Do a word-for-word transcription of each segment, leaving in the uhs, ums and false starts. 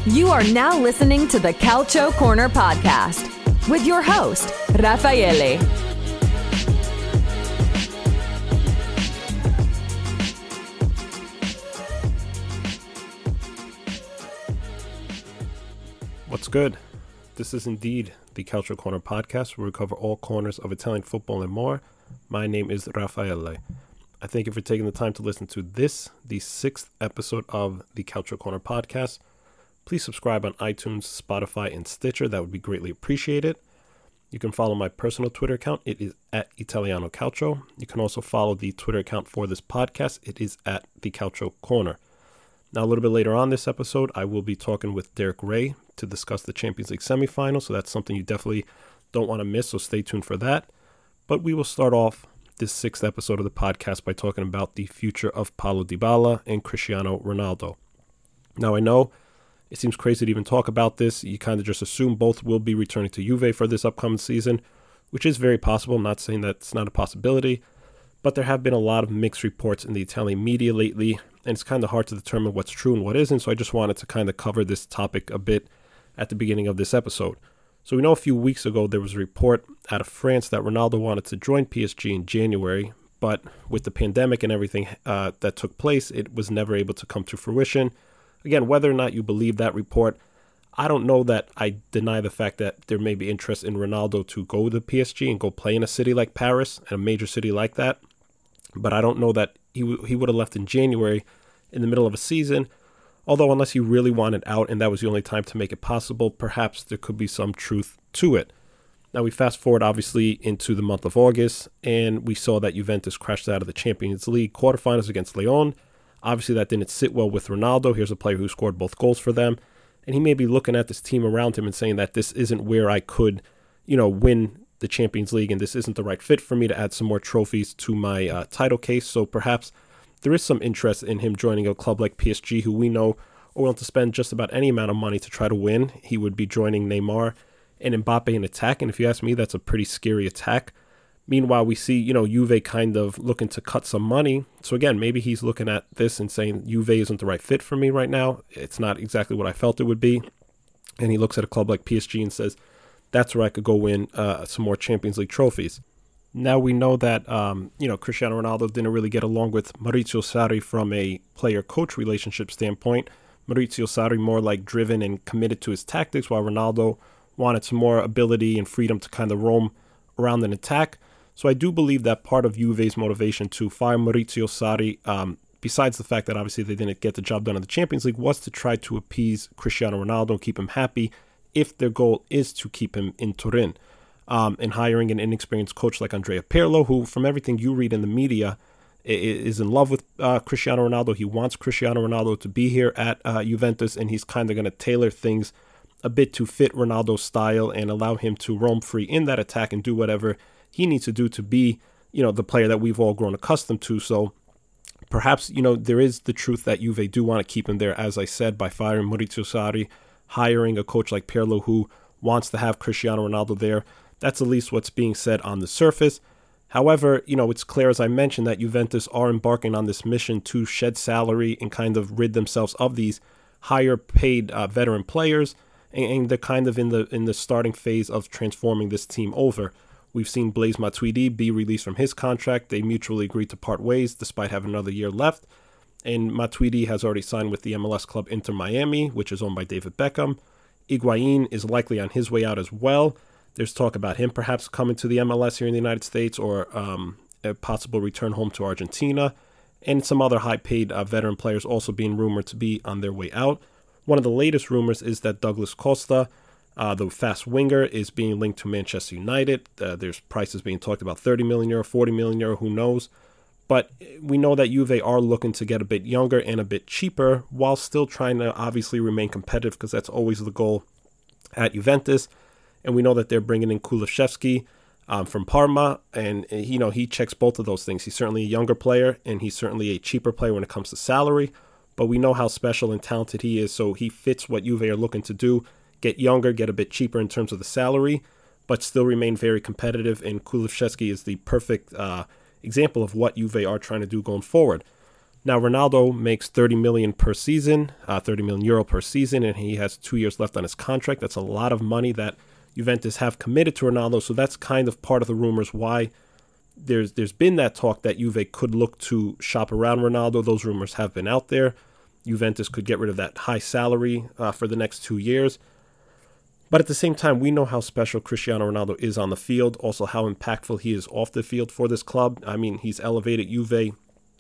You are now listening to the Calcio Corner podcast with your host, Raffaele. What's good? This is indeed the Calcio Corner podcast, where we cover all corners of Italian football and more. My name is Raffaele. I thank you for taking the time to listen to this, the sixth episode of the Calcio Corner podcast. Please subscribe on iTunes, Spotify, and Stitcher. That would be greatly appreciated. You can follow my personal Twitter account. It is at Italiano Calcio. You can also follow the Twitter account for this podcast. It is at the Calcio Corner. Now, a little bit later on this episode, I will be talking with Derek Ray to discuss the Champions League semifinal. So that's something you definitely don't want to miss. So stay tuned for that. But we will start off this sixth episode of the podcast by talking about the future of Paulo Dybala and Cristiano Ronaldo. Now, I know it seems crazy to even talk about this. You kind of just assume both will be returning to Juve for this upcoming season, which is very possible. I'm not saying that's not a possibility, but there have been a lot of mixed reports in the Italian media lately, and it's kind of hard to determine what's true and what isn't, so I just wanted to kind of cover this topic a bit at the beginning of this episode. So we know a few weeks ago there was a report out of France that Ronaldo wanted to join P S G in January, but with the pandemic and everything uh, that took place, it was never able to come to fruition. Again, whether or not you believe that report, I don't know that I deny the fact that there may be interest in Ronaldo to go to P S G and go play in a city like Paris, and a major city like that. But I don't know that he, w- he would have left in January in the middle of a season. Although unless he really wanted out and that was the only time to make it possible, perhaps there could be some truth to it. Now we fast forward obviously into the month of August, and we saw that Juventus crashed out of the Champions League quarterfinals against Lyon. Obviously, that didn't sit well with Ronaldo. Here's a player who scored both goals for them. And he may be looking at this team around him and saying that this isn't where I could, you know, win the Champions League, and this isn't the right fit for me to add some more trophies to my uh, title case. So perhaps there is some interest in him joining a club like P S G, who we know are willing to spend just about any amount of money to try to win. He would be joining Neymar and Mbappe in attack. And if you ask me, that's a pretty scary attack. Meanwhile, we see, you know, Juve kind of looking to cut some money. So again, maybe he's looking at this and saying Juve isn't the right fit for me right now. It's not exactly what I felt it would be. And he looks at a club like P S G and says, that's where I could go win uh, some more Champions League trophies. Now we know that, um, you know, Cristiano Ronaldo didn't really get along with Maurizio Sarri from a player-coach relationship standpoint. Maurizio Sarri more like driven and committed to his tactics, while Ronaldo wanted some more ability and freedom to kind of roam around an attack. So I do believe that part of Juve's motivation to fire Maurizio Sarri, um, besides the fact that obviously they didn't get the job done in the Champions League, was to try to appease Cristiano Ronaldo and keep him happy if their goal is to keep him in Turin. Um, and hiring an inexperienced coach like Andrea Pirlo, who from everything you read in the media is in love with uh, Cristiano Ronaldo. He wants Cristiano Ronaldo to be here at uh, Juventus, and he's kind of going to tailor things a bit to fit Ronaldo's style and allow him to roam free in that attack and do whatever he needs to do to be, you know, the player that we've all grown accustomed to. So perhaps, you know, there is the truth that Juve do want to keep him there, as I said, by firing Maurizio Sarri, hiring a coach like Pirlo who wants to have Cristiano Ronaldo there. That's at least what's being said on the surface. However, you know, it's clear, as I mentioned, that Juventus are embarking on this mission to shed salary and kind of rid themselves of these higher paid uh, veteran players. And, and they're kind of in the in the starting phase of transforming this team over. We've seen Blaise Matuidi be released from his contract. They mutually agreed to part ways despite having another year left. And Matuidi has already signed with the M L S club Inter Miami, which is owned by David Beckham. Higuain is likely on his way out as well. There's talk about him perhaps coming to the M L S here in the United States, or um, a possible return home to Argentina. And some other high-paid uh, veteran players also being rumored to be on their way out. One of the latest rumors is that Douglas Costa, Uh, the fast winger, is being linked to Manchester United. Uh, there's prices being talked about thirty million euro, forty million euro, who knows. But we know that Juve are looking to get a bit younger and a bit cheaper while still trying to obviously remain competitive, because that's always the goal at Juventus. And we know that they're bringing in Kulusevski um, from Parma, and you know he checks both of those things. He's certainly a younger player, and he's certainly a cheaper player when it comes to salary. But we know how special and talented he is, so he fits what Juve are looking to do. Get younger, get a bit cheaper in terms of the salary, but still remain very competitive. And Kulusevski is the perfect uh, example of what Juve are trying to do going forward. Now, Ronaldo makes thirty million per season, uh, thirty million euro per season, and he has two years left on his contract. That's a lot of money that Juventus have committed to Ronaldo, so that's kind of part of the rumors why there's there's been that talk that Juve could look to shop around Ronaldo. Those rumors have been out there. Juventus could get rid of that high salary uh, for the next two years. But at the same time, we know how special Cristiano Ronaldo is on the field, also how impactful he is off the field for this club. I mean, he's elevated Juve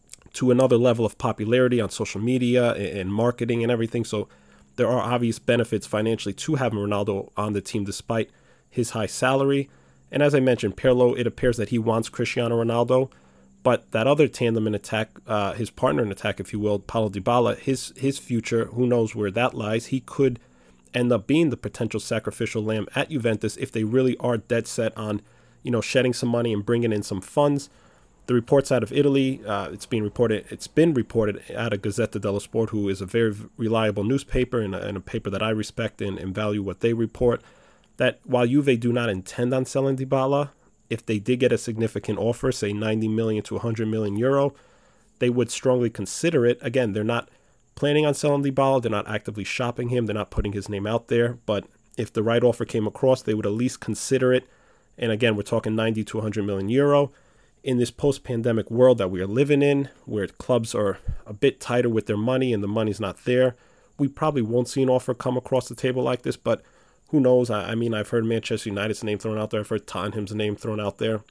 to another level of popularity on social media and marketing and everything. So there are obvious benefits financially to having Ronaldo on the team despite his high salary. And as I mentioned, Pirlo, it appears that he wants Cristiano Ronaldo, but that other tandem in attack, uh, his partner in attack, if you will, Paulo Dybala, his his future, who knows where that lies. He could end up being the potential sacrificial lamb at Juventus if they really are dead set on, you know, shedding some money and bringing in some funds. The reports out of Italy, uh, it's being reported. It's been reported out of Gazzetta dello Sport, who is a very reliable newspaper and a, and a paper that I respect and, and value what they report, that while Juve do not intend on selling Dybala, if they did get a significant offer, say ninety million to one hundred million euro, they would strongly consider it. Again, they're not planning on selling Dybala. They're not actively shopping him. They're not putting his name out there. But if the right offer came across, they would at least consider it. And again, we're talking ninety to one hundred million euro. In this post-pandemic world that we are living in, where clubs are a bit tighter with their money and the money's not there, we probably won't see an offer come across the table like this. But who knows? I, I mean, I've heard Manchester United's name thrown out there. I've heard Tottenham's name thrown out there.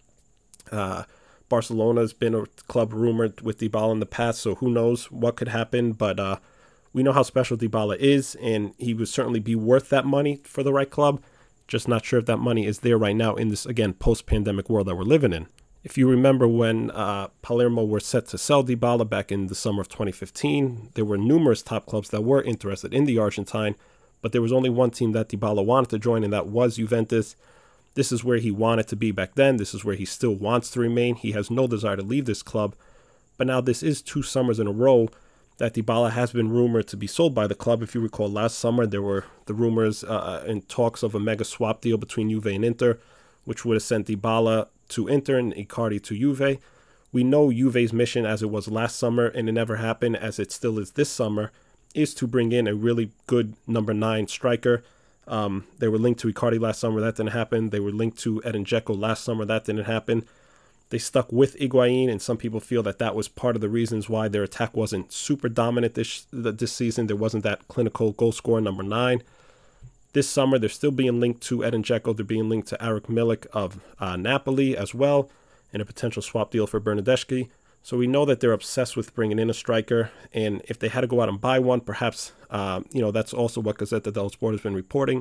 Uh, Barcelona's been a club rumored with Dybala in the past, so who knows what could happen. But uh, we know how special Dybala is, and he would certainly be worth that money for the right club. Just not sure if that money is there right now in this, again, post-pandemic world that we're living in. If you remember when uh, Palermo were set to sell Dybala back in the summer of twenty fifteen, there were numerous top clubs that were interested in the Argentine, but there was only one team that Dybala wanted to join, and that was Juventus. This is where he wanted to be back then. This is where he still wants to remain. He has no desire to leave this club. But now this is two summers in a row that Dybala has been rumored to be sold by the club. If you recall, last summer there were the rumors uh, and talks of a mega swap deal between Juve and Inter, which would have sent Dybala to Inter and Icardi to Juve. We know Juve's mission, as it was last summer, and it never happened, as it still is this summer, is to bring in a really good number nine striker. Um, they were linked to Icardi last summer. That didn't happen. They were linked to Edin Dzeko last summer. That didn't happen. They stuck with Higuain, and some people feel that that was part of the reasons why their attack wasn't super dominant this this season. There wasn't that clinical goal scorer number nine. This summer, they're still being linked to Edin Dzeko. They're being linked to Eric Milik of uh, Napoli as well, and a potential swap deal for Bernardeschi. So we know that they're obsessed with bringing in a striker, and if they had to go out and buy one, perhaps, uh, you know, that's also what Gazzetta dello Sport has been reporting.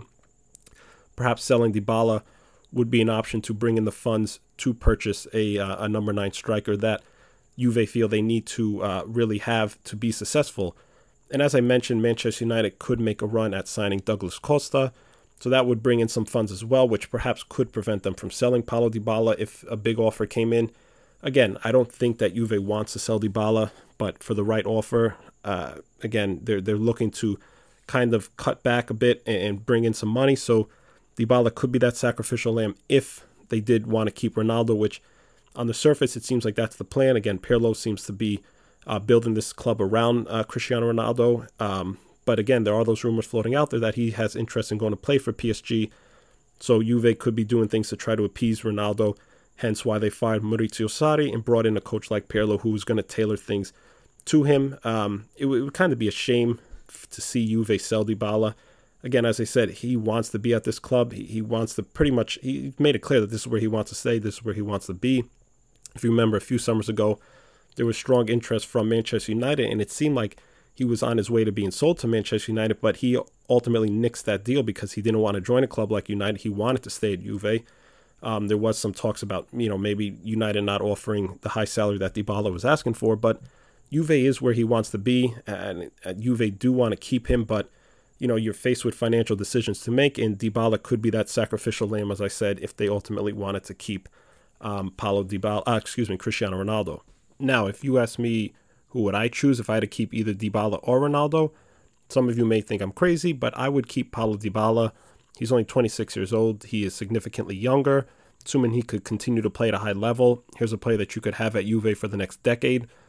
Perhaps selling Dybala would be an option to bring in the funds to purchase a, uh, a number nine striker that Juve feel they need to uh, really have to be successful. And as I mentioned, Manchester United could make a run at signing Douglas Costa, so that would bring in some funds as well, which perhaps could prevent them from selling Paulo Dybala if a big offer came in. Again, I don't think that Juve wants to sell Dybala, but for the right offer, uh, again, they're they're looking to kind of cut back a bit and, and bring in some money. So Dybala could be that sacrificial lamb if they did want to keep Ronaldo, which on the surface it seems like that's the plan. Again, Pirlo seems to be uh, building this club around uh, Cristiano Ronaldo. Um, but again, there are those rumors floating out there that he has interest in going to play for P S G. So Juve could be doing things to try to appease Ronaldo. Hence why they fired Maurizio Sarri and brought in a coach like Pirlo who was going to tailor things to him. Um, it, w- it would kind of be a shame f- to see Juve sell Dybala. Again, as I said, he wants to be at this club. He, he wants to pretty much, he made it clear that this is where he wants to stay. This is where he wants to be. If you remember a few summers ago, there was strong interest from Manchester United, and it seemed like he was on his way to being sold to Manchester United, but he ultimately nixed that deal because he didn't want to join a club like United. He wanted to stay at Juve. Um, there was some talks about, you know, maybe United not offering the high salary that Dybala was asking for, but Juve is where he wants to be, and, and Juve do want to keep him, but, you know, you're faced with financial decisions to make, and Dybala could be that sacrificial lamb, as I said, if they ultimately wanted to keep um, Paulo Dybala, uh, excuse me, Cristiano Ronaldo. Now, if you ask me who would I choose if I had to keep either Dybala or Ronaldo, some of you may think I'm crazy, but I would keep Paulo Dybala. He's only twenty-six years old. He is significantly younger. Assuming he could continue to play at a high level, here's a player that you could have at Juve for the next decade,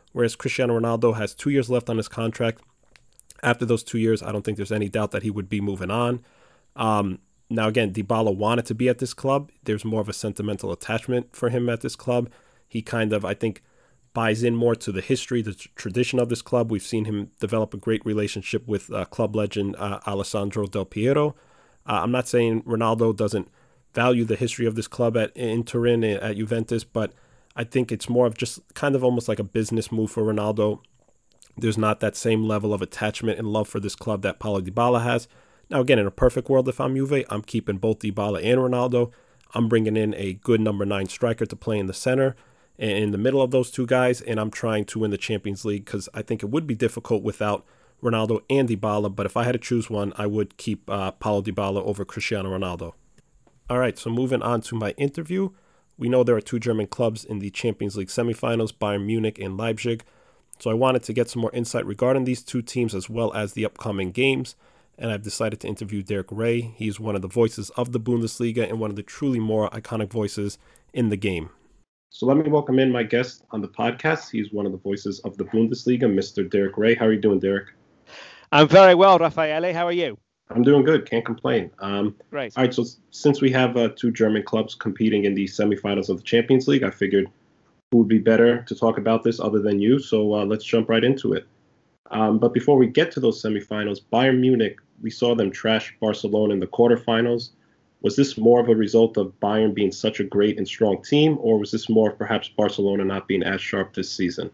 whereas Cristiano Ronaldo has two years left on his contract. After those two years, I don't think there's any doubt that he would be moving on. Um, now, again, Dybala wanted to be at this club. There's more of a sentimental attachment for him at this club. He kind of, I think, buys in more to the history, the t- tradition of this club. We've seen him develop a great relationship with uh, club legend uh, Alessandro Del Piero. Uh, I'm not saying Ronaldo doesn't value the history of this club at in Turin, at Juventus, but I think it's more of just kind of almost like a business move for Ronaldo. There's not that same level of attachment and love for this club that Paulo Dybala has. Now, again, in a perfect world, if I'm Juve, I'm keeping both Dybala and Ronaldo. I'm bringing in a good number nine striker to play in the center, in the middle of those two guys, and I'm trying to win the Champions League because I think it would be difficult without Ronaldo and Dybala, but if I had to choose one, I would keep uh, Paulo Dybala over Cristiano Ronaldo. All right, so moving on to my interview. We know there are two German clubs in the Champions League semifinals, Bayern Munich and Leipzig. So I wanted to get some more insight regarding these two teams as well as the upcoming games, and I've decided to interview Derek Ray. He's one of the voices of the Bundesliga and one of the truly more iconic voices in the game. So let me welcome in my guest on the podcast. He's one of the voices of the Bundesliga, Mister Derek Ray. How are you doing, Derek? I'm very well, Raffaele. How are you? I'm doing good. Can't complain. Um, Great. All right, so since we have uh, two German clubs competing in the semifinals of the Champions League, I figured who would be better to talk about this other than you, so uh, let's jump right into it. Um, but before we get to those semifinals, Bayern Munich, we saw them trash Barcelona in the quarterfinals. Was this more of a result of Bayern being such a great and strong team, or was this more of perhaps Barcelona not being as sharp this season?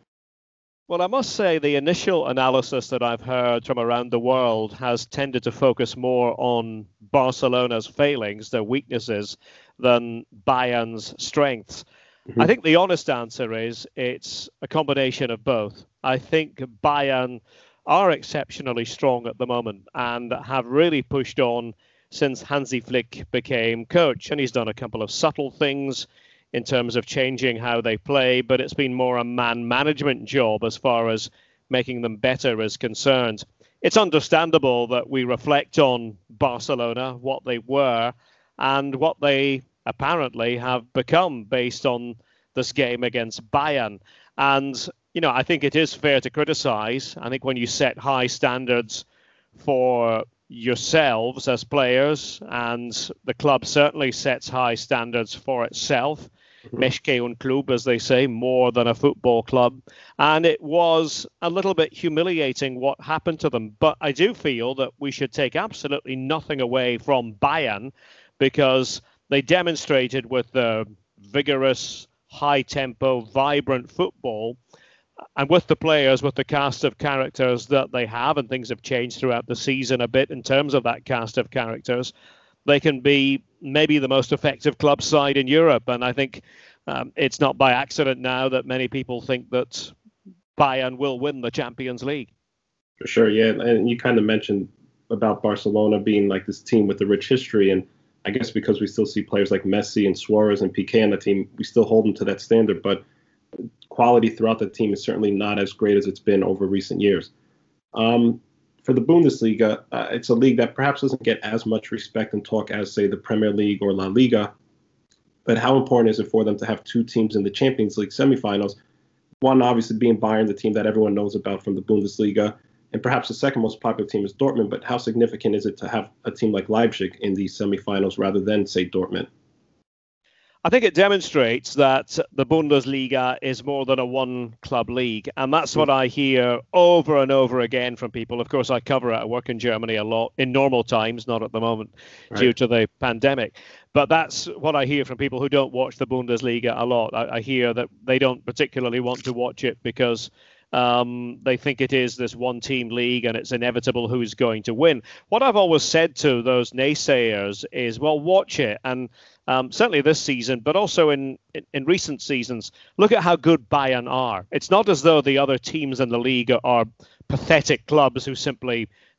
Well, I must say the initial analysis that I've heard from around the world has tended to focus more on Barcelona's failings, their weaknesses, than Bayern's strengths. Mm-hmm. I think the honest answer is it's a combination of both. I think Bayern are exceptionally strong at the moment and have really pushed on since Hansi Flick became coach. And he's done a couple of subtle things in terms of changing how they play, but it's been more a man management job as far as making them better is concerned. It's understandable that we reflect on Barcelona, what they were, and what they apparently have become based on this game against Bayern. And, you know, I think it is fair to criticize. I think when you set high standards for yourselves as players, and the club certainly sets high standards for itself, Meshke und Klub, as they say, more than a football club. And it was a little bit humiliating what happened to them. But I do feel that we should take absolutely nothing away from Bayern, because they demonstrated with the vigorous, high-tempo, vibrant football, and with the players, with the cast of characters that they have, and things have changed throughout the season a bit in terms of that cast of characters, they can be maybe the most effective club side in Europe. And I think um, it's not by accident now that many people think that Bayern will win the Champions League. For sure, yeah. And you kind of mentioned about Barcelona being like this team with a rich history. And I guess because we still see players like Messi and Suarez and Piqué on the team, we still hold them to that standard. But quality throughout the team is certainly not as great as it's been over recent years. Um, for the Bundesliga, uh, it's a league that perhaps doesn't get as much respect and talk as, say, the Premier League or La Liga. But how important is it for them to have two teams in the Champions League semifinals? One, obviously, being Bayern, the team that everyone knows about from the Bundesliga, and perhaps the second most popular team is Dortmund. But how significant is it to have a team like Leipzig in these semifinals rather than, say, Dortmund? I think it demonstrates that the Bundesliga is more than a one-club league. And that's what I hear over and over again from people. Of course, I cover it. I work in Germany a lot in normal times, not at the moment, right, due to the pandemic. But that's what I hear from people who don't watch the Bundesliga a lot. I, I hear that they don't particularly want to watch it because Um, they think it is this one-team league and it's inevitable who's going to win. What I've always said to those naysayers is, well, watch it. And um, certainly this season, but also in, in, in recent seasons, look at how good Bayern are. It's not as though the other teams in the league are pathetic clubs who simply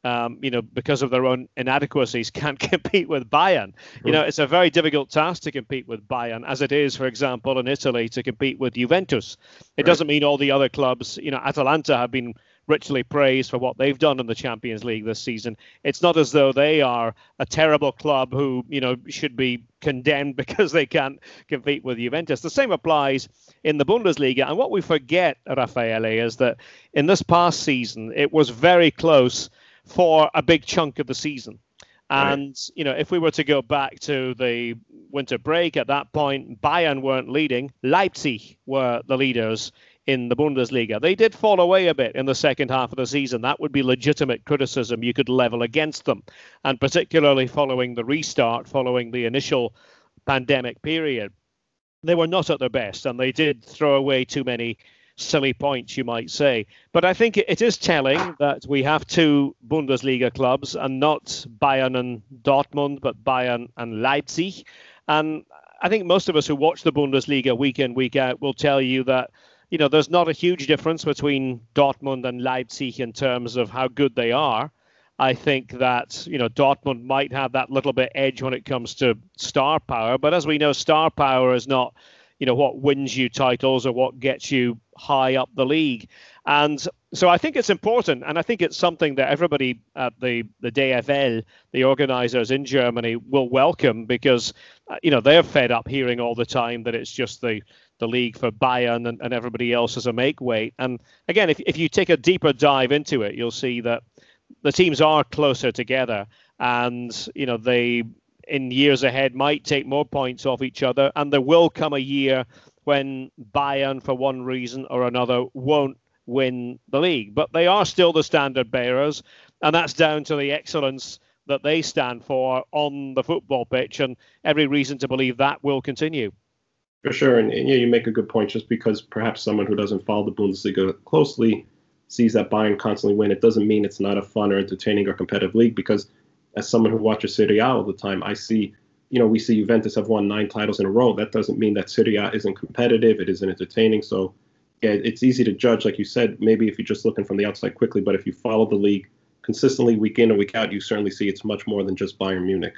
um, you know, because of their own inadequacies, can't compete with Bayern. You know, it's a very difficult task to compete with Bayern, as it is, for example, in Italy to compete with Juventus. It Right. doesn't mean all the other clubs, you know, Atalanta have been richly praised for what they've done in the Champions League this season. It's not as though they are a terrible club who, you know, should be condemned because they can't compete with Juventus. The same applies in the Bundesliga. And what we forget, Raffaele, is that in this past season, it was very close for a big chunk of the season. And, right. you know, if we were to go back to the winter break, at that point, Bayern weren't leading. Leipzig were the leaders in the Bundesliga. They did fall away a bit in the second half of the season. That would be legitimate criticism you could level against them. And particularly following the restart, following the initial pandemic period, they were not at their best, and they did throw away too many silly points, you might say. But I think it is telling that we have two Bundesliga clubs, and not Bayern and Dortmund, but Bayern and Leipzig. And I think most of us who watch the Bundesliga week in, week out will tell you that, you know, there's not a huge difference between Dortmund and Leipzig in terms of how good they are. I think that, you know, Dortmund might have that little bit edge when it comes to star power. But as we know, star power is not, you know, what wins you titles or what gets you high up the league. And so I think it's important. And I think it's something that everybody at the, the D F L, the organizers in Germany, will welcome, because, uh, you know, they're fed up hearing all the time that it's just the the league for Bayern and, and everybody else as a make weight. And again, if if you take a deeper dive into it, you'll see that the teams are closer together, and, you know, they in years ahead might take more points off each other. And there will come a year when Bayern, for one reason or another, won't win the league. But they are still the standard bearers, and that's down to the excellence that they stand for on the football pitch, and every reason to believe that will continue. For sure, and, and yeah, you make a good point. Just because perhaps someone who doesn't follow the Bundesliga closely sees that Bayern constantly win, it doesn't mean it's not a fun or entertaining or competitive league. Because as someone who watches Serie A all the time, I see, you know, we see Juventus have won nine titles in a row. That doesn't mean that Serie A isn't competitive, it isn't entertaining. So yeah, it's easy to judge, like you said, maybe if you're just looking from the outside quickly, but if you follow the league consistently week in and week out, you certainly see it's much more than just Bayern Munich.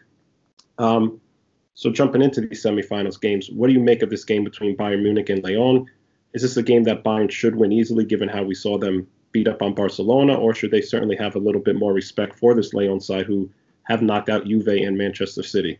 Um, So jumping into these semifinals games, what do you make of this game between Bayern Munich and Lyon? Is this a game that Bayern should win easily, given how we saw them beat up on Barcelona, or should they certainly have a little bit more respect for this Lyon side, who have knocked out Juve and Manchester City?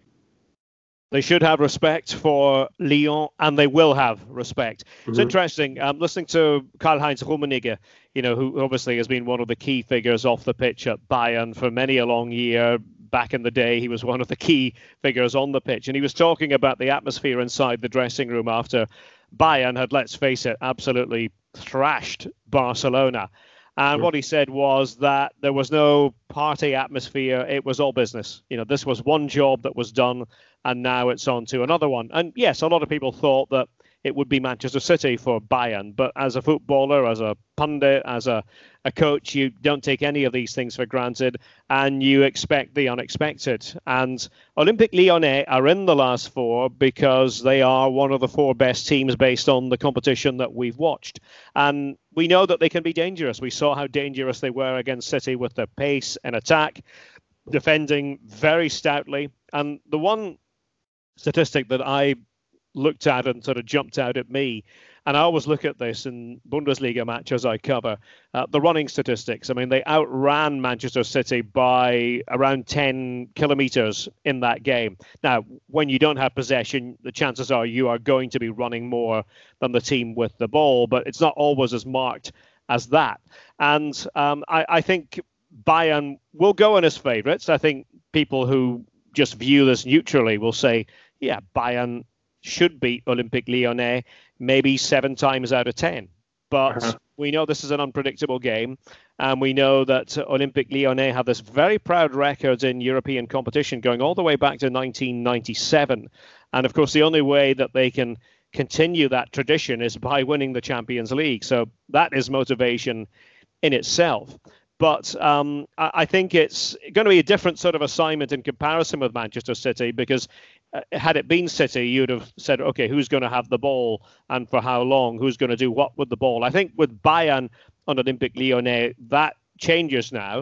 They should have respect for Lyon, and they will have respect. Mm-hmm. It's interesting. I'm listening to Karl-Heinz Rummenigge, you know, who obviously has been one of the key figures off the pitch at Bayern for many a long year. Back in the day, he was one of the key figures on the pitch, and he was talking about the atmosphere inside the dressing room after Bayern had, let's face it, absolutely thrashed Barcelona. And what he said was that there was no party atmosphere. It was all business. You know, this was one job that was done, and now it's on to another one. And yes, a lot of people thought that it would be Manchester City for Bayern. But as a footballer, as a pundit, as a, a coach, you don't take any of these things for granted, and you expect the unexpected. And Olympique Lyonnais are in the last four because they are one of the four best teams based on the competition that we've watched. And we know that they can be dangerous. We saw how dangerous they were against City with their pace and attack, defending very stoutly. And the one statistic that I looked at and sort of jumped out at me, and I always look at this in Bundesliga matches I cover, uh, the running statistics. I mean, they outran Manchester City by around ten kilometres in that game. Now, when you don't have possession, the chances are you are going to be running more than the team with the ball, but it's not always as marked as that. And um, I, I think Bayern will go in as favourites. I think people who just view this neutrally will say, yeah, Bayern should beat Olympique Lyonnais maybe seven times out of ten. But uh-huh. we know this is an unpredictable game, and we know that Olympique Lyonnais have this very proud record in European competition going all the way back to nineteen ninety-seven. And of course, the only way that they can continue that tradition is by winning the Champions League. So that is motivation in itself. But um, I, I think it's going to be a different sort of assignment in comparison with Manchester City, because uh, had it been City, you'd have said, OK, who's going to have the ball and for how long? Who's going to do what with the ball? I think with Bayern on Olympique Lyonnais, that changes now.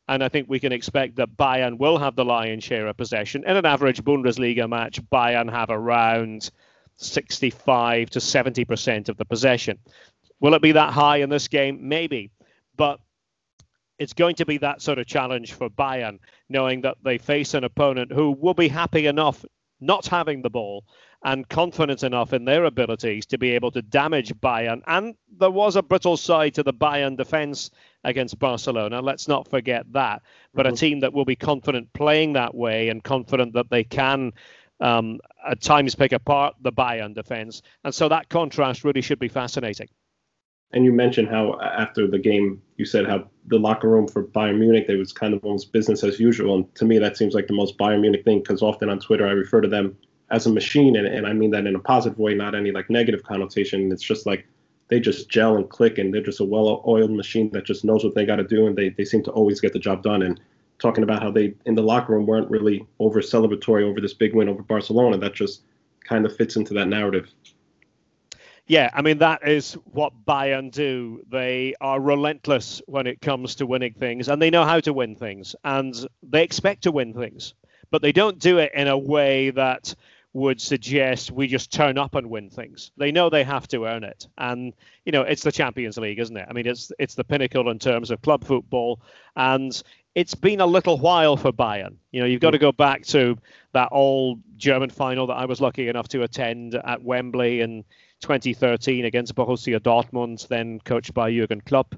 And I think we can expect that Bayern will have the lion's share of possession. In an average Bundesliga match, Bayern have around sixty-five to seventy percent of the possession. Will it be that high in this game? Maybe. But it's going to be that sort of challenge for Bayern, knowing that they face an opponent who will be happy enough not having the ball and confident enough in their abilities to be able to damage Bayern. And there was a brittle side to the Bayern defence against Barcelona. Let's not forget that. But mm-hmm. a team that will be confident playing that way and confident that they can um, at times pick apart the Bayern defence. And so that contrast really should be fascinating. And you mentioned how after the game, you said how the locker room for Bayern Munich, it was kind of almost business as usual. And to me, that seems like the most Bayern Munich thing, because often on Twitter, I refer to them as a machine. And, and I mean that in a positive way, not any like negative connotation. It's just like they just gel and click, and they're just a well-oiled machine that just knows what they got to do. And they, they seem to always get the job done. And talking about how they in the locker room weren't really over celebratory over this big win over Barcelona, that just kind of fits into that narrative. Yeah, I mean, that is what Bayern do. They are relentless when it comes to winning things, and they know how to win things, and they expect to win things. But they don't do it in a way that would suggest we just turn up and win things. They know they have to earn it. And, you know, it's the Champions League, isn't it? I mean, it's it's the pinnacle in terms of club football, and it's been a little while for Bayern. You know, you've got to go back to that old German final that I was lucky enough to attend at Wembley in twenty thirteen against Borussia Dortmund, then coached by Jurgen Klopp.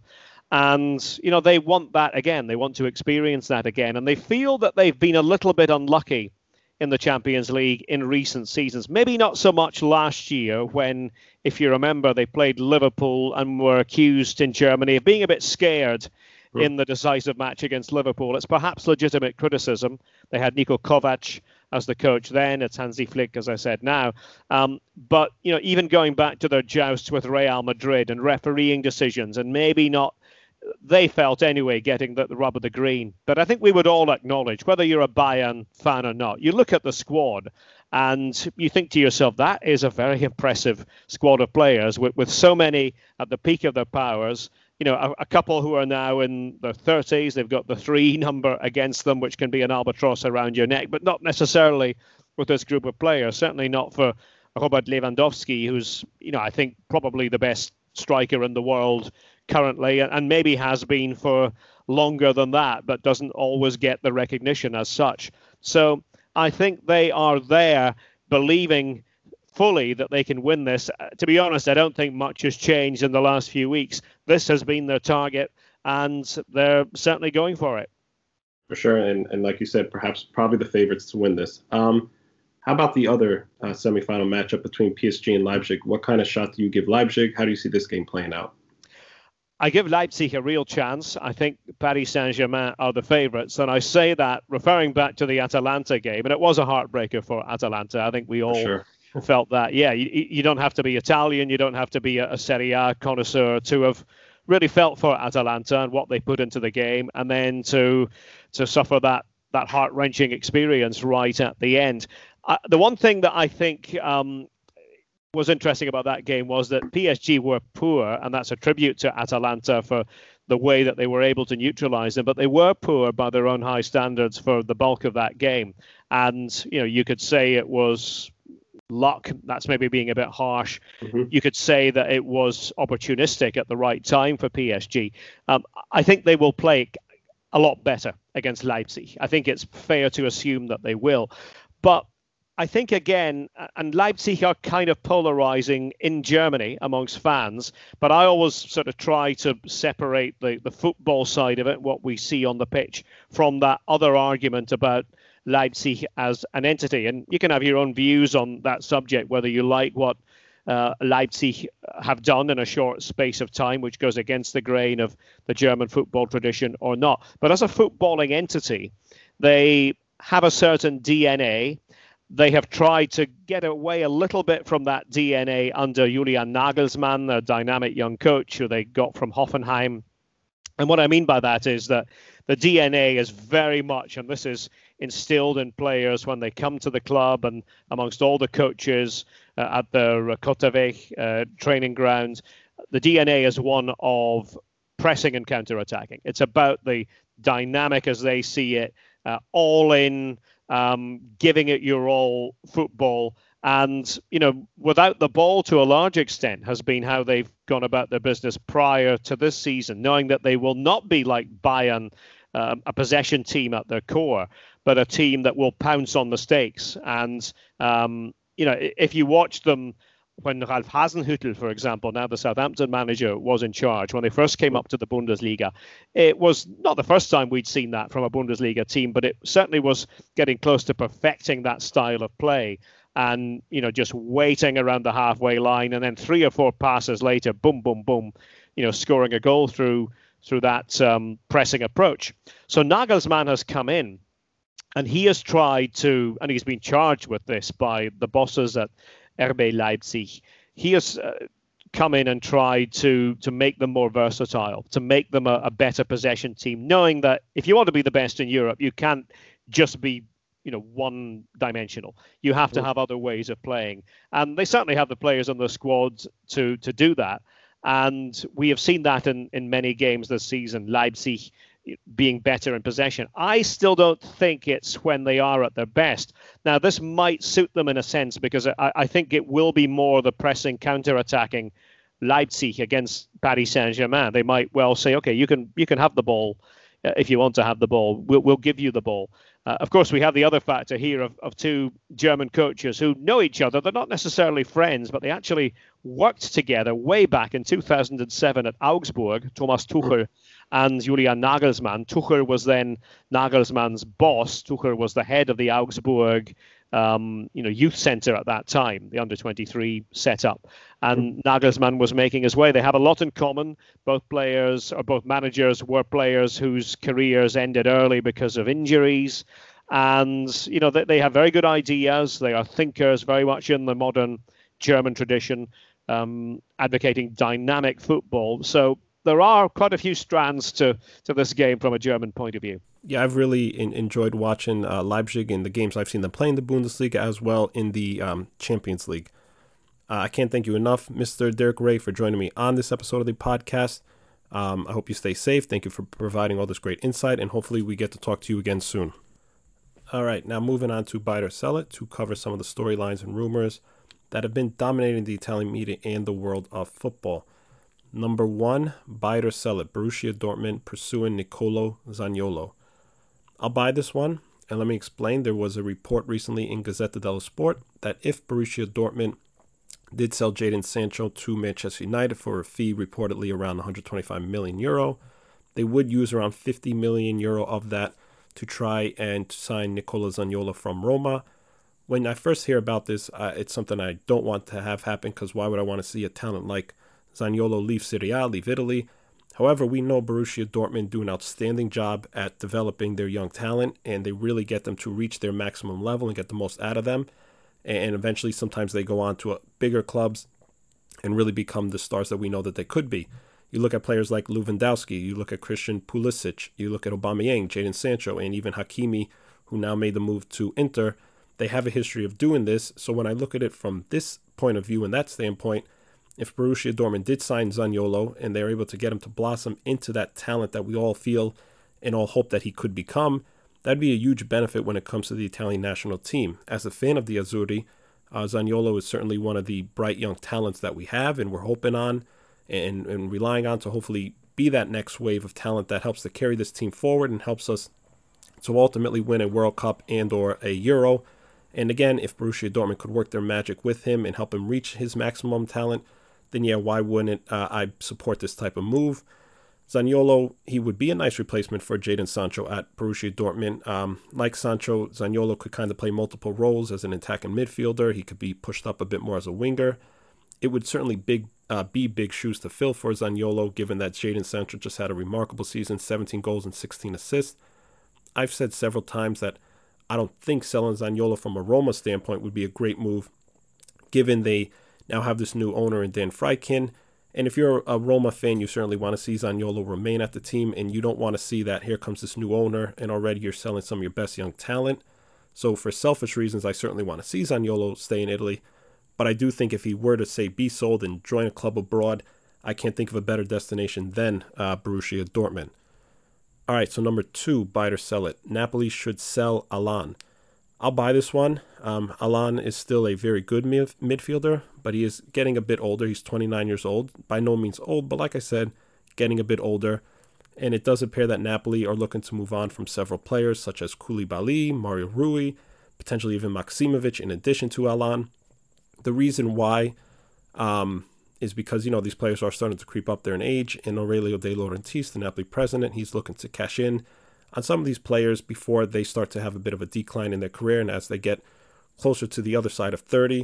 And, you know, they want that again. They want to experience that again. And they feel that they've been a little bit unlucky in the Champions League in recent seasons. Maybe not so much last year when, if you remember, they played Liverpool and were accused in Germany of being a bit scared mm. in the decisive match against Liverpool. It's perhaps legitimate criticism. They had Niko Kovac as the coach then. It's Hansi Flick, as I said now. Um, but, you know, even going back to their jousts with Real Madrid and refereeing decisions, and maybe not, they felt anyway, getting the, the rub of the green. But I think we would all acknowledge, whether you're a Bayern fan or not, you look at the squad and you think to yourself, that is a very impressive squad of players with, with so many at the peak of their powers. You know, a, a couple who are now in their thirties, they've got the three number against them, which can be an albatross around your neck, but not necessarily with this group of players. Certainly not for Robert Lewandowski, who's, you know, I think probably the best striker in the world currently, and maybe has been for longer than that, but doesn't always get the recognition as such. So I think they are there believing fully that they can win this. To be honest, I don't think much has changed in the last few weeks. This has been their target, and they're certainly going for it. For sure, and, and like you said, perhaps probably the favorites to win this. Um, how about the other uh, semifinal matchup between P S G and Leipzig? What kind of shot do you give Leipzig? How do you see this game playing out? I give Leipzig a real chance. I think Paris Saint-Germain are the favourites. And I say that referring back to the Atalanta game. And it was a heartbreaker for Atalanta. I think we all sure. felt that. Yeah, you, you don't have to be Italian. You don't have to be a, a Serie A connoisseur to have really felt for Atalanta and what they put into the game. And then to to suffer that, that heart-wrenching experience right at the end. Uh, the one thing that I think... Um, was interesting about that game was that P S G were poor, and that's a tribute to Atalanta for the way that they were able to neutralize them, but they were poor by their own high standards for the bulk of that game. And, you know, you could say it was luck. That's maybe being a bit harsh. Mm-hmm. You could say that it was opportunistic at the right time for P S G. Um, I think they will play a lot better against Leipzig. I think it's fair to assume that they will. But I think, again, and Leipzig are kind of polarizing in Germany amongst fans, but I always sort of try to separate the, the football side of it, what we see on the pitch, from that other argument about Leipzig as an entity. And you can have your own views on that subject, whether you like what uh, Leipzig have done in a short space of time, which goes against the grain of the German football tradition or not. But as a footballing entity, they have a certain D N A. They have tried to get away a little bit from that D N A under Julian Nagelsmann, a dynamic young coach who they got from Hoffenheim. And what I mean by that is that the D N A is very much, and this is instilled in players when they come to the club and amongst all the coaches uh, at the Kotterweg uh, training ground, the D N A is one of pressing and counter-attacking. It's about the dynamic as they see it, uh, all in, um, giving it your all football. And, you know, without the ball to a large extent has been how they've gone about their business prior to this season, knowing that they will not be like Bayern, um, a possession team at their core, but a team that will pounce on mistakes. And, um, you know, if you watch them when Ralf Hasenhüttl, for example, now the Southampton manager, was in charge, when they first came up to the Bundesliga, it was not the first time we'd seen that from a Bundesliga team, but it certainly was getting close to perfecting that style of play. And, you know, just waiting around the halfway line, and then three or four passes later, boom, boom, boom, you know, scoring a goal through through that um, pressing approach. So Nagelsmann has come in, and he has tried to, and he's been charged with this by the bosses at R B Leipzig. He has uh, come in and tried to to make them more versatile, to make them a, a better possession team, knowing that if you want to be the best in Europe, you can't just be, you know, one dimensional. You have to have other ways of playing. And they certainly have the players on the squad to to do that. And we have seen that in, in many games this season, Leipzig being better in possession. I still don't think it's when they are at their best. Now, this might suit them in a sense, because I, I think it will be more the pressing, counter-attacking Leipzig against Paris Saint-Germain. They might well say, okay, you can you can have the ball uh, if you want to have the ball. We'll, we'll give you the ball. Uh, of course, we have the other factor here of, of two German coaches who know each other. They're not necessarily friends, but they actually worked together way back in two thousand seven at Augsburg, Thomas Tuchel and Julian Nagelsmann. Tuchel was then Nagelsmann's boss. Tuchel was the head of the Augsburg um, you know, youth center at that time, the under twenty-three setup. And Nagelsmann was making his way. They have a lot in common. Both players, or both managers, were players whose careers ended early because of injuries. And, you know, they, they have very good ideas. They are thinkers, very much in the modern German tradition, um, advocating dynamic football. So there are quite a few strands to, to this game from a German point of view. Yeah, I've really in, enjoyed watching uh, Leipzig in the games I've seen them play in the Bundesliga, as well in the um, Champions League. Uh, I can't thank you enough, Mister Derek Ray, for joining me on this episode of the podcast. Um, I hope you stay safe. Thank you for providing all this great insight, and hopefully we get to talk to you again soon. All right, now moving on to Buy It or Sell It to cover some of the storylines and rumors that have been dominating the Italian media and the world of football. Number one, Buy It or Sell It. Borussia Dortmund pursuing Nicolo Zaniolo. I'll buy this one, and let me explain. There was a report recently in Gazzetta dello Sport that if Borussia Dortmund did sell Jadon Sancho to Manchester United for a fee reportedly around one hundred twenty-five million euro, they would use around fifty million euro of that to try and sign Nicolo Zaniolo from Roma. When I first hear about this, uh, it's something I don't want to have happen, because why would I want to see a talent like Zaniolo leave Serie A, leave Italy? However, we know Borussia Dortmund do an outstanding job at developing their young talent, and they really get them to reach their maximum level and get the most out of them. And eventually, sometimes they go on to bigger clubs and really become the stars that we know that they could be. You look at players like Lewandowski, you look at Christian Pulisic, you look at Aubameyang, Jadon Sancho, and even Hakimi, who now made the move to Inter. They have a history of doing this. So when I look at it from this point of view and that standpoint, if Borussia Dortmund did sign Zaniolo and they're able to get him to blossom into that talent that we all feel and all hope that he could become, that'd be a huge benefit when it comes to the Italian national team. As a fan of the Azzurri, uh, Zaniolo is certainly one of the bright young talents that we have and we're hoping on and, and relying on to hopefully be that next wave of talent that helps to carry this team forward and helps us to ultimately win a World Cup and or a Euro. And again, if Borussia Dortmund could work their magic with him and help him reach his maximum talent, then yeah, why wouldn't uh, I support this type of move? Zaniolo, he would be a nice replacement for Jadon Sancho at Borussia Dortmund. Um, like Sancho, Zaniolo could kind of play multiple roles as an attacking midfielder. He could be pushed up a bit more as a winger. It would certainly big uh, be big shoes to fill for Zaniolo, given that Jadon Sancho just had a remarkable season, seventeen goals and sixteen assists. I've said several times that I don't think selling Zaniolo from a Roma standpoint would be a great move, given they now have this new owner in Dan Freikin. And if you're a Roma fan, you certainly want to see Zaniolo remain at the team, and you don't want to see that here comes this new owner, and already you're selling some of your best young talent. So for selfish reasons, I certainly want to see Zaniolo stay in Italy. But I do think if he were to, say, be sold and join a club abroad, I can't think of a better destination than uh, Borussia Dortmund. All right, so number two, buy it or sell it. Napoli should sell Allan. I'll buy this one. Um, Allan is still a very good mid- midfielder, but he is getting a bit older. He's twenty-nine years old. By no means old, but like I said, getting a bit older. And it does appear that Napoli are looking to move on from several players such as Koulibaly, Mario Rui, potentially even Maksimovic in addition to Allan. The reason why um, is because, you know, these players are starting to creep up there in age. And Aurelio De Laurentiis, the Napoli president, he's looking to cash in on some of these players before they start to have a bit of a decline in their career and as they get closer to the other side of thirty.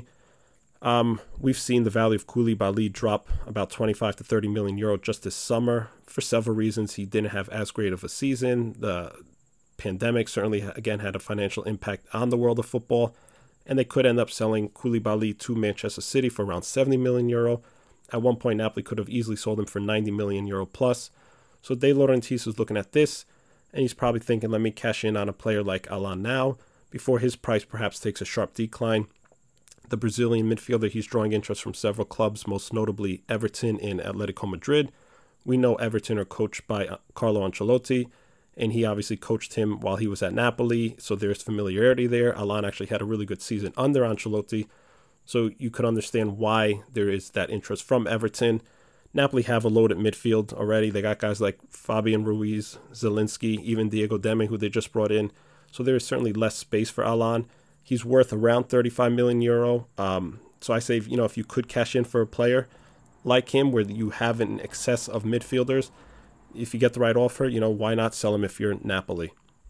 Um, we've seen the value of Koulibaly drop about twenty-five to thirty million euro just this summer for several reasons. He didn't have as great of a season. The pandemic certainly, again, had a financial impact on the world of football, and they could end up selling Koulibaly to Manchester City for around seventy million euro. At one point, Napoli could have easily sold him for ninety million euro plus. So De Laurentiis is looking at this, and he's probably thinking, let me cash in on a player like Allan now before his price perhaps takes a sharp decline. The Brazilian midfielder, he's drawing interest from several clubs, most notably Everton and Atletico Madrid. We know Everton are coached by Carlo Ancelotti, and he obviously coached him while he was at Napoli, so there's familiarity there. Allan actually had a really good season under Ancelotti, so you could understand why there is that interest from Everton. Napoli have a loaded midfield already. They got guys like Fabian Ruiz, Zielinski, even Diego Demme, who they just brought in. So there is certainly less space for Allan. He's worth around thirty-five million euro. Um, so I say, you know, if you could cash in for a player like him where you have an excess of midfielders, if you get the right offer, you know, why not sell him if you're Napoli?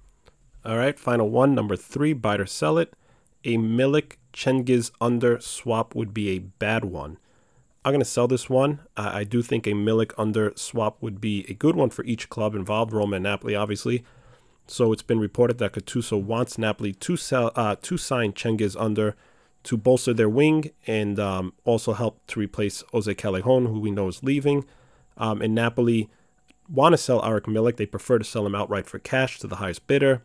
All right, final one, number three, buy it or sell it. A Milik Cengiz under swap would be a bad one. I'm going to sell this one. Uh, I do think a Milik under swap would be a good one for each club involved, Roma and Napoli, obviously. So it's been reported that Gattuso wants Napoli to sell, uh, to sign Cengiz under to bolster their wing and um, also help to replace Jose Callejon, who we know is leaving. Um, and Napoli want to sell Arik Milik. They prefer to sell him outright for cash to the highest bidder.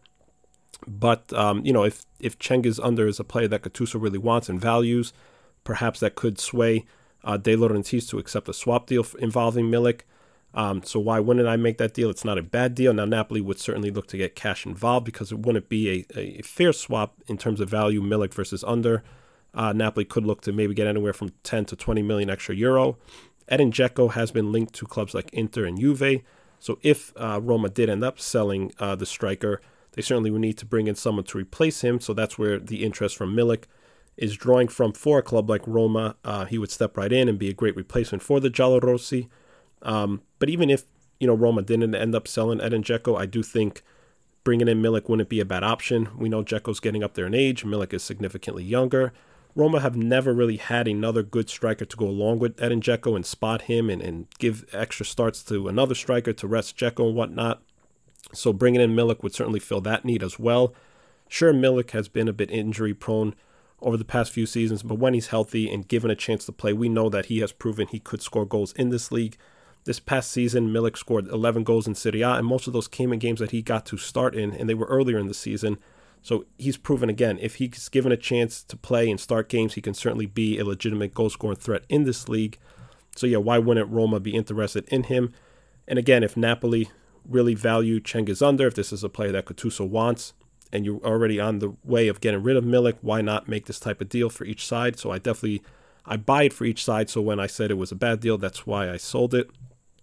But, um, you know, if, if Cengiz under is a player that Gattuso really wants and values, perhaps that could sway uh, De Laurentiis to accept a swap deal involving Milik. Um, so why wouldn't I make that deal? It's not a bad deal. Now, Napoli would certainly look to get cash involved because it wouldn't be a, a fair swap in terms of value, Milik versus under. Uh, Napoli could look to maybe get anywhere from ten to twenty million extra euro. Edin Dzeko has been linked to clubs like Inter and Juve. So if uh, Roma did end up selling uh, the striker, they certainly would need to bring in someone to replace him. So that's where the interest from Milik is drawing from. For a club like Roma, uh, he would step right in and be a great replacement for the Giallorossi. Um, but even if, you know, Roma didn't end up selling Edin Dzeko, I do think bringing in Milik wouldn't be a bad option. We know Dzeko's getting up there in age. Milik is significantly younger. Roma have never really had another good striker to go along with Edin Dzeko and spot him and, and give extra starts to another striker to rest Dzeko and whatnot. So bringing in Milik would certainly fill that need as well. Sure, Milik has been a bit injury prone over the past few seasons, but when he's healthy and given a chance to play, we know that he has proven he could score goals in this league. This past season, Milik scored eleven goals in Serie A, and most of those came in games that he got to start in, and they were earlier in the season. So he's proven, again, if he's given a chance to play and start games, he can certainly be a legitimate goal-scoring threat in this league. So yeah, why wouldn't Roma be interested in him? And again, if Napoli really value Cengiz under, if this is a player that Gattuso wants, and you're already on the way of getting rid of Milik, why not make this type of deal for each side? So I definitely, I buy it for each side. So when I said it was a bad deal, that's why I sold it.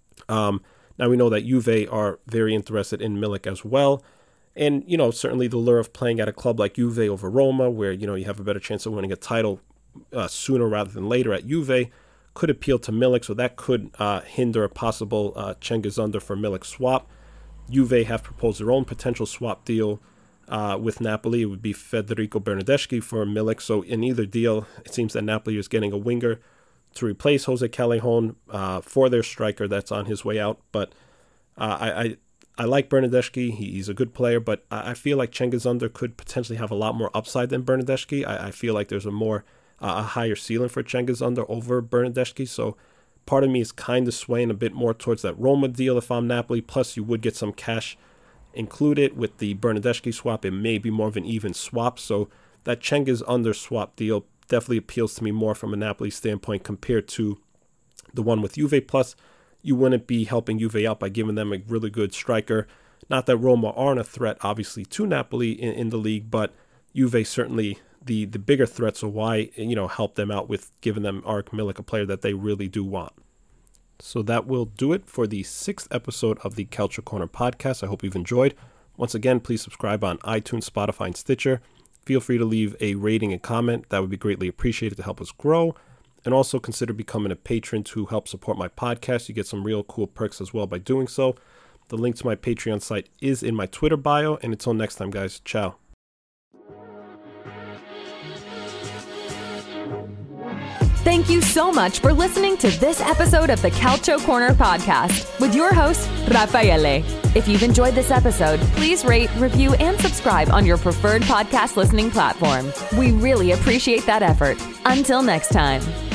Um, now we know that Juve are very interested in Milik as well. And, you know, certainly the lure of playing at a club like Juve over Roma, where, you know, you have a better chance of winning a title uh, sooner rather than later at Juve, could appeal to Milik. So that could uh, hinder a possible uh, Cengiz under for Milik swap. Juve have proposed their own potential swap deal uh, with Napoli. It would be Federico Bernardeschi for Milik. So in either deal, it seems that Napoli is getting a winger to replace Jose Callejon uh, for their striker that's on his way out. But uh, I, I I like Bernardeschi. He, he's a good player, but I, I feel like Cengiz under could potentially have a lot more upside than Bernardeschi. I, I feel like there's a more uh, a higher ceiling for Cengiz under over Bernardeschi. So part of me is kind of swaying a bit more towards that Roma deal if I'm Napoli. Plus, you would get some cash included with the Bernardeschi swap. It may be more of an even swap. So that Cengiz under swap deal definitely appeals to me more from a Napoli standpoint compared to the one with Juve. Plus, you wouldn't be helping Juve out by giving them a really good striker. Not that Roma aren't a threat, obviously, to Napoli in, in the league, but Juve certainly the, the bigger threat, so why, you know, help them out with giving them Arek Milik, a player that they really do want. So that will do it for the sixth episode of the Calcio Corner podcast. I hope you've enjoyed. Once again, please subscribe on iTunes, Spotify, and Stitcher. Feel free to leave a rating and comment. That would be greatly appreciated to help us grow. And also consider becoming a patron to help support my podcast. You get some real cool perks as well by doing so. The link to my Patreon site is in my Twitter bio. And until next time, guys, ciao. Thank you so much for listening to this episode of the Calcio Corner podcast with your host, Raffaele. If you've enjoyed this episode, please rate, review, and subscribe on your preferred podcast listening platform. We really appreciate that effort. Until next time.